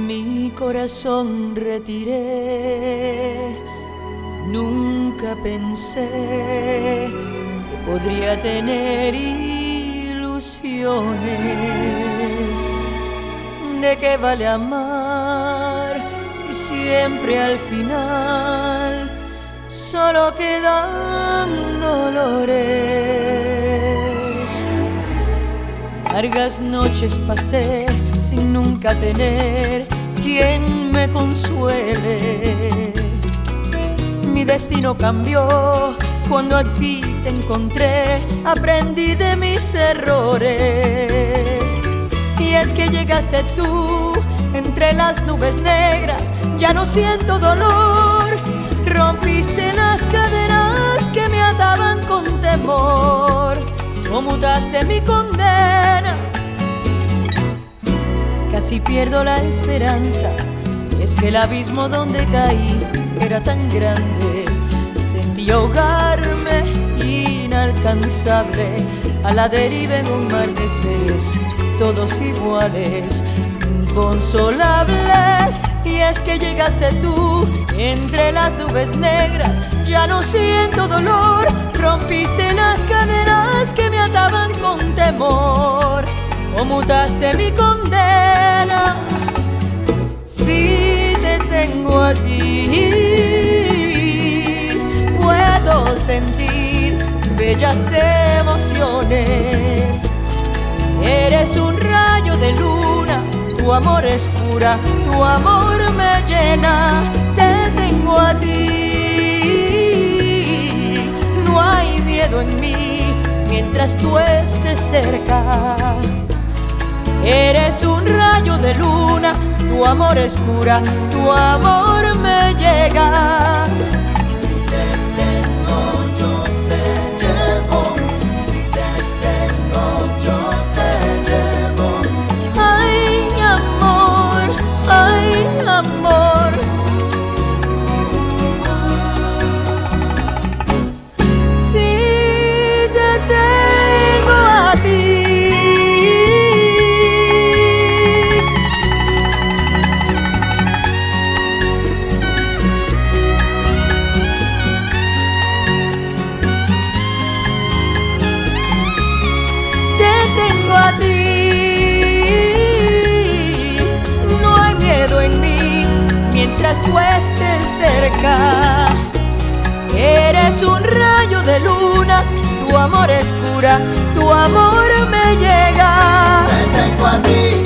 Mi corazón retiré, nunca pensé que podría tener ilusiones. ¿De qué vale amar si siempre al final solo quedan dolores? Largas noches pasé sin nunca tener quien me consuele. Mi destino cambió cuando a ti te encontré, aprendí de mis errores. Y es que llegaste tú entre las nubes negras, ya no siento dolor. Rompiste las cadenas que me ataban con temor, conmutaste mi condena. Casi pierdo la esperanza, y es que el abismo donde caí era tan grande. Sentí ahogarme inalcanzable, a la deriva en un mar de seres todos iguales, inconsolables. Y es que llegaste tú entre las nubes negras, ya no siento dolor. Rompiste las cadenas que me ataban con temor, conmutaste mi condena. Si te tengo a ti, puedo sentir bellas emociones. Eres un rayo de luna, tu amor es cura, tu amor me llena. Te tengo a ti, no hay miedo en mí mientras tú estés cerca. Eres un rayo de luna, tu amor es cura, tu amor me llega. Si te tengo, yo te llevo. Si te tengo, yo te llevo. Ay, amor, ay, amor. Si te tengo a ti, tengo a ti, no hay miedo en mí mientras tú estés cerca. Eres un rayo de luna, tu amor es cura, tu amor me llega. Te tengo a ti.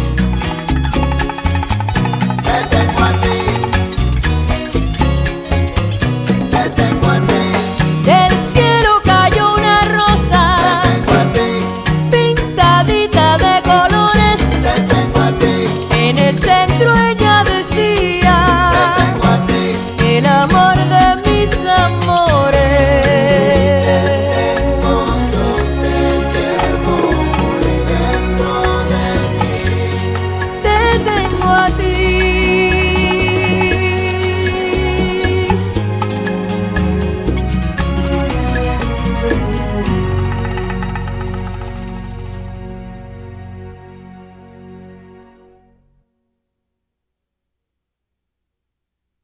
Te tengo a ti. Te tengo a ti. Del cielo cayó una rosa, Te tengo a ti. pintadita de colores. Te tengo a ti. En el centro ella decía: Te tengo a ti. el amor de mis amores.